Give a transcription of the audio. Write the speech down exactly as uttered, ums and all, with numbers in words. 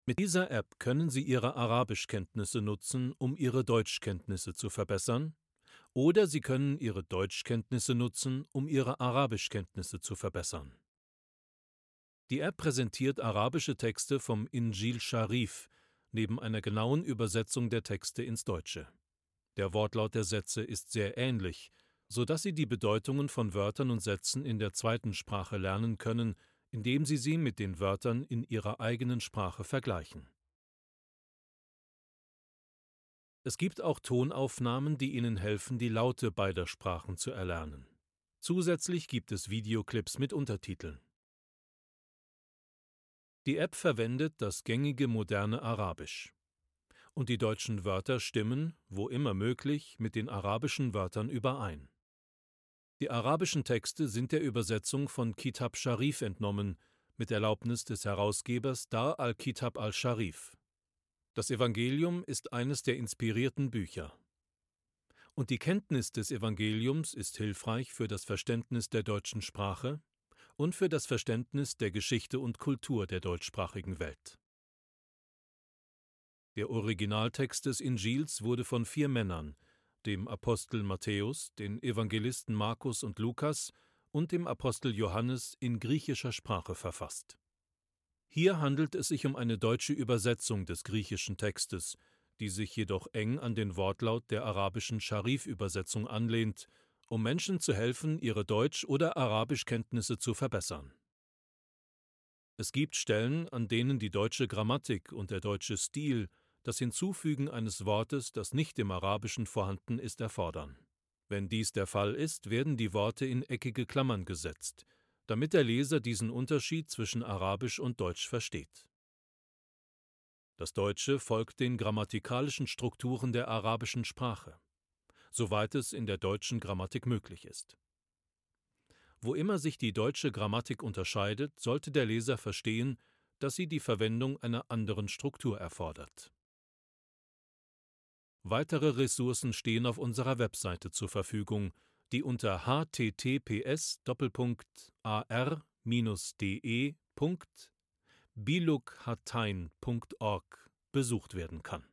Mit dieser App können Sie Ihre Arabischkenntnisse nutzen, um Ihre Deutschkenntnisse zu verbessern, oder Sie können Ihre Deutschkenntnisse nutzen, um Ihre Arabischkenntnisse zu verbessern. Die App präsentiert arabische Texte vom Injil Scharif neben einer genauen Übersetzung der Texte ins Deutsche. Der Wortlaut der Sätze ist sehr ähnlich, so dass Sie die Bedeutungen von Wörtern und Sätzen in der zweiten Sprache lernen können, indem Sie sie mit den Wörtern in Ihrer eigenen Sprache vergleichen. Es gibt auch Tonaufnahmen, die Ihnen helfen, die Laute beider Sprachen zu erlernen. Zusätzlich gibt es Videoclips mit Untertiteln. Die App verwendet das gängige moderne Arabisch. Und die deutschen Wörter stimmen, wo immer möglich, mit den arabischen Wörtern überein. Die arabischen Texte sind der Übersetzung von Kitab Scharif entnommen, mit Erlaubnis des Herausgebers Dar al-Kitab al-Scharif. Das Evangelium ist eines der inspirierten Bücher. Und die Kenntnis des Evangeliums ist hilfreich für das Verständnis der deutschen Sprache und für das Verständnis der Geschichte und Kultur der deutschsprachigen Welt. Der Originaltext des Injils wurde von vier Männern, dem Apostel Matthäus, den Evangelisten Markus und Lukas und dem Apostel Johannes, in griechischer Sprache verfasst. Hier handelt es sich um eine deutsche Übersetzung des griechischen Textes, die sich jedoch eng an den Wortlaut der arabischen Scharif-Übersetzung anlehnt, um Menschen zu helfen, ihre Deutsch- oder Arabischkenntnisse zu verbessern. Es gibt Stellen, an denen die deutsche Grammatik und der deutsche Stil das Hinzufügen eines Wortes, das nicht im Arabischen vorhanden ist, erfordern. Wenn dies der Fall ist, werden die Worte in eckige Klammern gesetzt, damit der Leser diesen Unterschied zwischen Arabisch und Deutsch versteht. Das Deutsche folgt den grammatikalischen Strukturen der arabischen Sprache, soweit es in der deutschen Grammatik möglich ist. Wo immer sich die deutsche Grammatik unterscheidet, sollte der Leser verstehen, dass sie die Verwendung einer anderen Struktur erfordert. Weitere Ressourcen stehen auf unserer Webseite zur Verfügung, die unter h t t p s Doppelpunkt a r Bindestrich d e Punkt bilughatein Punkt org besucht werden kann.